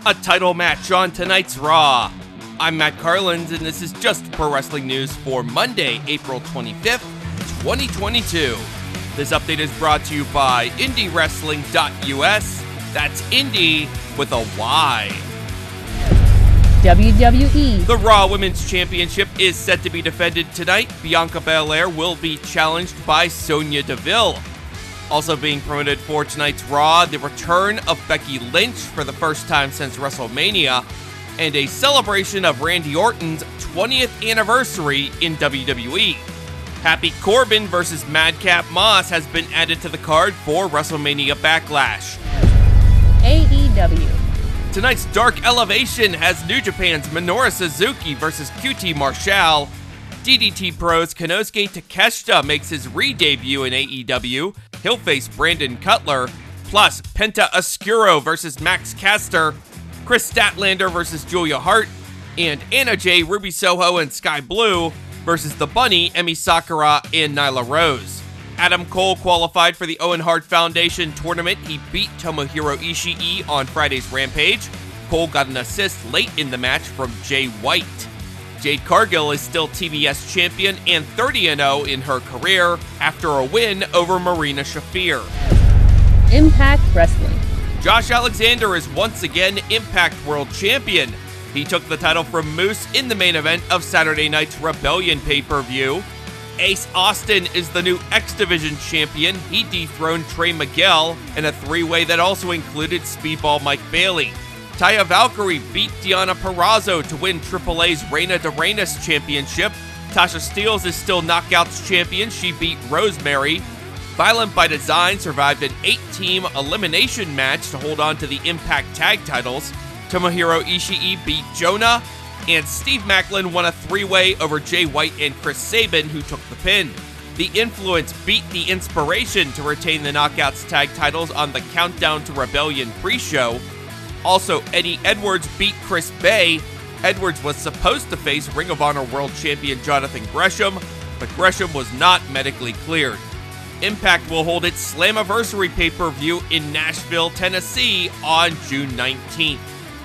A title match on tonight's Raw. I'm Matt Carlins, and this is Just Pro Wrestling News for Monday, April 25th, 2022. This update is brought to you by IndieWrestling.us. That's Indie with a Y. WWE. The Raw Women's Championship is set to be defended tonight. Bianca Belair will be challenged by Sonya Deville. Also being promoted for tonight's Raw, the return of Becky Lynch for the first time since WrestleMania, and a celebration of Randy Orton's 20th anniversary in WWE. Happy Corbin versus Madcap Moss has been added to the card for WrestleMania Backlash. AEW. Tonight's Dark Elevation has New Japan's Minoru Suzuki versus QT Marshall. DDT Pro's Konosuke Takeshita makes his re-debut in AEW. He'll face Brandon Cutler. Plus, Penta Oscuro versus Max Caster. Chris Statlander versus Julia Hart. And Anna Jay, Ruby Soho, and Sky Blue versus The Bunny, Emi Sakura, and Nyla Rose. Adam Cole qualified for the Owen Hart Foundation tournament. He beat Tomohiro Ishii on Friday's Rampage. Cole got an assist late in the match from Jay White. Jade Cargill is still TBS champion and 30-0 in her career after a win over Marina Shafir. Impact Wrestling. Josh Alexander is once again Impact World Champion. He took the title from Moose in the main event of Saturday night's Rebellion pay-per-view. Ace Austin is the new X Division champion. He dethroned Trey Miguel in a three-way that also included Speedball Mike Bailey. Taya Valkyrie beat Deonna Purrazzo to win AAA's Reina de Reinas championship. Tasha Steelz is still Knockouts champion. She beat Rosemary. Violent by Design survived an 8-team elimination match to hold on to the Impact Tag titles. Tomohiro Ishii beat Jonah, and Steve Macklin won a three-way over Jay White and Chris Sabin, who took the pin. The Influence beat the Inspiration to retain the Knockouts Tag titles on the Countdown to Rebellion pre-show. Also, Eddie Edwards beat Chris Bay. Edwards was supposed to face Ring of Honor World Champion Jonathan Gresham, but Gresham was not medically cleared. Impact will hold its Slammiversary pay-per-view in Nashville, Tennessee on June 19th.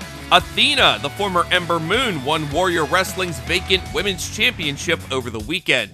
Athena, the former Ember Moon, won Warrior Wrestling's vacant Women's Championship over the weekend.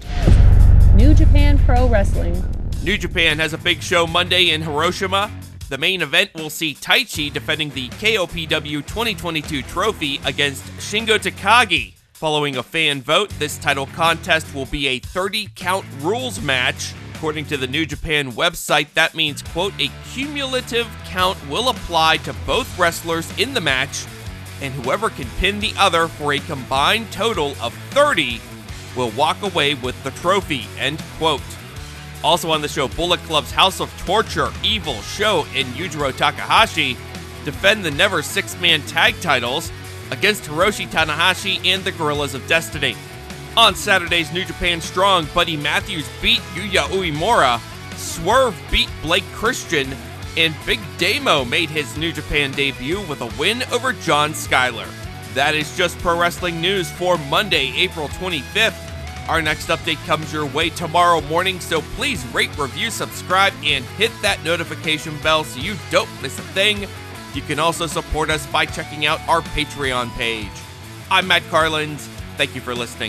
New Japan Pro Wrestling. New Japan has a big show Monday in Hiroshima. The main event will see Taichi defending the KOPW 2022 trophy against Shingo Takagi. Following a fan vote, this title contest will be a 30-count rules match. According to the New Japan website, that means, quote, a cumulative count will apply to both wrestlers in the match, and whoever can pin the other for a combined total of 30 will walk away with the trophy, end quote. Also on the show, Bullet Club's House of Torture, Evil, Sho, and Yujiro Takahashi defend the Never Six-Man Tag titles against Hiroshi Tanahashi and the Gorillas of Destiny. On Saturday's New Japan Strong, Buddy Matthews beat Yuya Uemura, Swerve beat Blake Christian, and Big Damo made his New Japan debut with a win over John Skyler. That is Just Pro Wrestling News for Monday, April 25th. Our next update comes your way tomorrow morning, so please rate, review, subscribe, and hit that notification bell so you don't miss a thing. You can also support us by checking out our Patreon page. I'm Matt Carlins. Thank you for listening.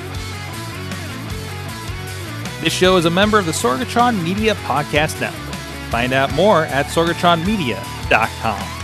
This show is a member of the Sorgatron Media Podcast Network. Find out more at sorgatronmedia.com.